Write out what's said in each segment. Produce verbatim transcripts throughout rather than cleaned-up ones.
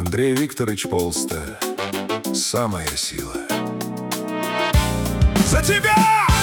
Андрей Викторович Полста. Самая сила. За тебя!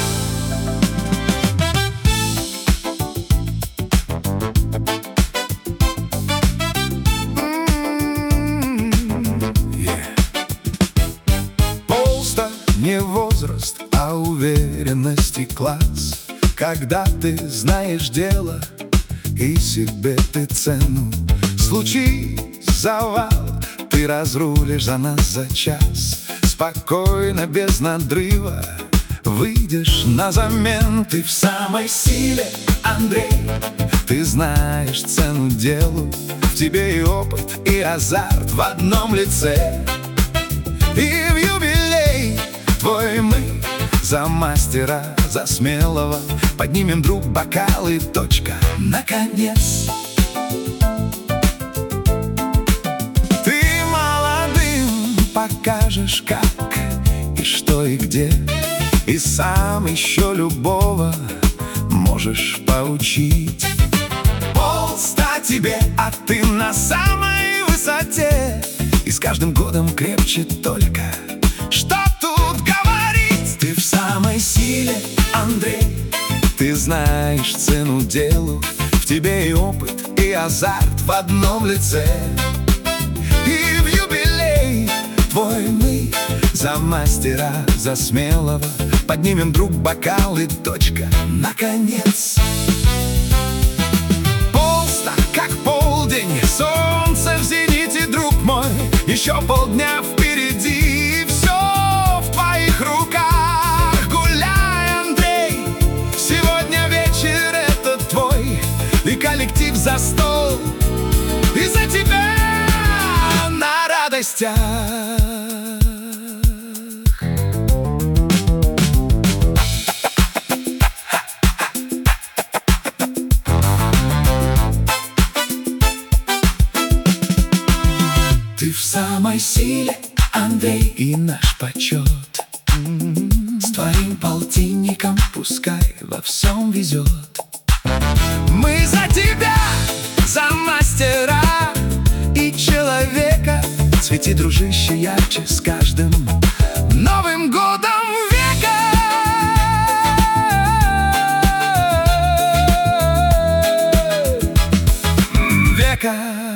Полста не возраст, а уверенность и класс. Когда ты знаешь дело и себе ты цену, случись завал, ты разрулишь за нас за час. Спокойно, без надрыва выйдешь на замен. Ты в самой силе, Андрей. Ты знаешь цену делу, в тебе и опыт, и азарт в одном лице. И в юбилей твой мы за мастера, за смелого поднимем друг бокалы, точка, наконец. Ты молодым покажешь, как и что и где, и сам еще любого можешь поучить. Полста тебе, а ты на самой высоте, и с каждым годом крепче только. Что тут говорить? Ты в самой силе, Андрей. Ты знаешь цену делу, в тебе и опыт, и азарт в одном лице. И в юбилей твой мы за мастера, за смелого поднимем друг бокалы, точка, наконец. Полста, как полдень, солнце в зените, друг мой. Еще полдня впереди, все в твоих руках. Гуляй, Андрей, сегодня вечер этот твой, и коллектив за стол, и за тебя на радостях. Ты в самой силе, Андрей, и наш почет. С твоим полтинником пускай во всем везет. Мы за тебя, за мастера и человека. Цвети, дружище, ярче с каждым Новым годом века. Века.